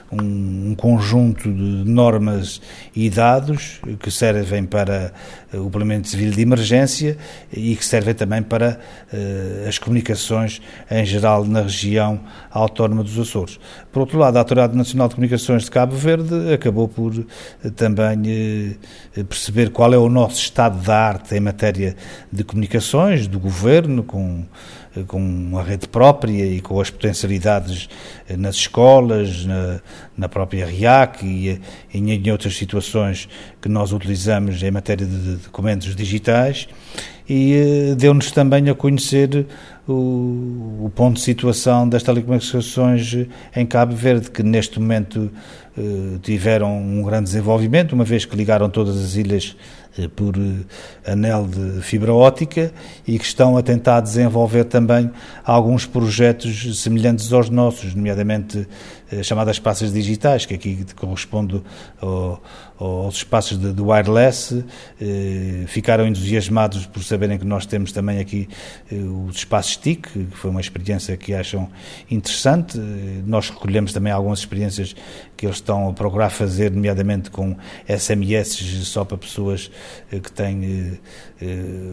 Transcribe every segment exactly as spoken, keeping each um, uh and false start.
um, um conjunto de normas e dados que servem para o Planeamento Civil de Emergência e que servem também para uh, as comunicações em geral na região autónoma dos Açores. Por outro lado, a Autoridade Nacional de Comunicações de Cabo Verde acabou por uh, também uh, perceber qual é o nosso estado da arte em matéria de comunicações do Governo, com com uma rede própria e com as potencialidades nas escolas, na, na própria R I A C e em, em outras situações que nós utilizamos em matéria de documentos digitais, e deu-nos também a conhecer o, o ponto de situação das telecomunicações em Cabo Verde, que neste momento eh, tiveram um grande desenvolvimento, uma vez que ligaram todas as ilhas por anel de fibra óptica e que estão a tentar desenvolver também alguns projetos semelhantes aos nossos, nomeadamente chamadas praças digitais, que aqui corresponde ao, aos espaços de, de wireless. Ficaram entusiasmados por saberem que nós temos também aqui os espaços T I C, que foi uma experiência que acham interessante. Nós recolhemos também algumas experiências que eles estão a procurar fazer, nomeadamente com S M S só para pessoas que têm eh,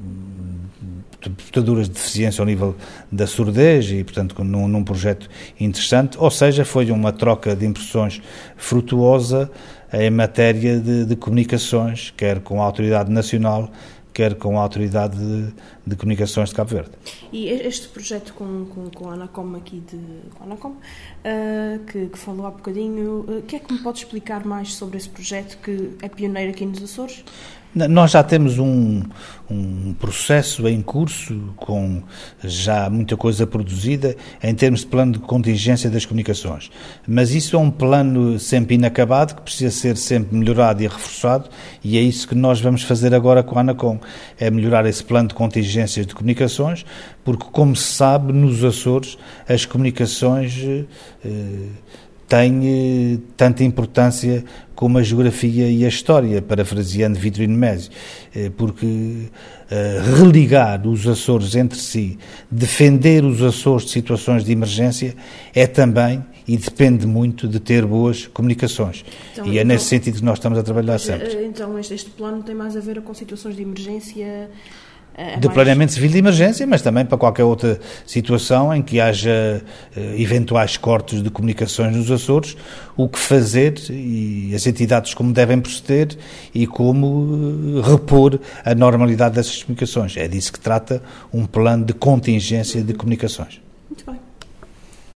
portadoras de deficiência ao nível da surdez e, portanto, num, num projeto interessante. Ou seja, foi uma troca de impressões frutuosa em matéria de, de comunicações, quer com a Autoridade Nacional, quer com a Autoridade de, de Comunicações de Cabo Verde. E este projeto com, com, com a Anacom aqui de com a Anacom, uh, que, que falou há bocadinho, o uh, que é que me pode explicar mais sobre esse projeto que é pioneiro aqui nos Açores? Nós já temos um, um processo em curso, com já muita coisa produzida, em termos de plano de contingência das comunicações. Mas isso é um plano sempre inacabado, que precisa ser sempre melhorado e reforçado, e é isso que nós vamos fazer agora com a Anacom, é melhorar esse plano de contingências de comunicações, porque, como se sabe, nos Açores, as comunicações eh, têm eh, tanta importância como a geografia e a história, parafraseando Vitorino Mésio, porque uh, religar os Açores entre si, defender os Açores de situações de emergência, é também e depende muito de ter boas comunicações. Então, e é então, nesse sentido que nós estamos a trabalhar sempre. Então este, este plano tem mais a ver com situações de emergência... É de planeamento civil de emergência, mas também para qualquer outra situação em que haja uh, eventuais cortes de comunicações nos Açores, o que fazer e as entidades como devem proceder e como uh, repor a normalidade dessas comunicações. É disso que trata um plano de contingência de comunicações.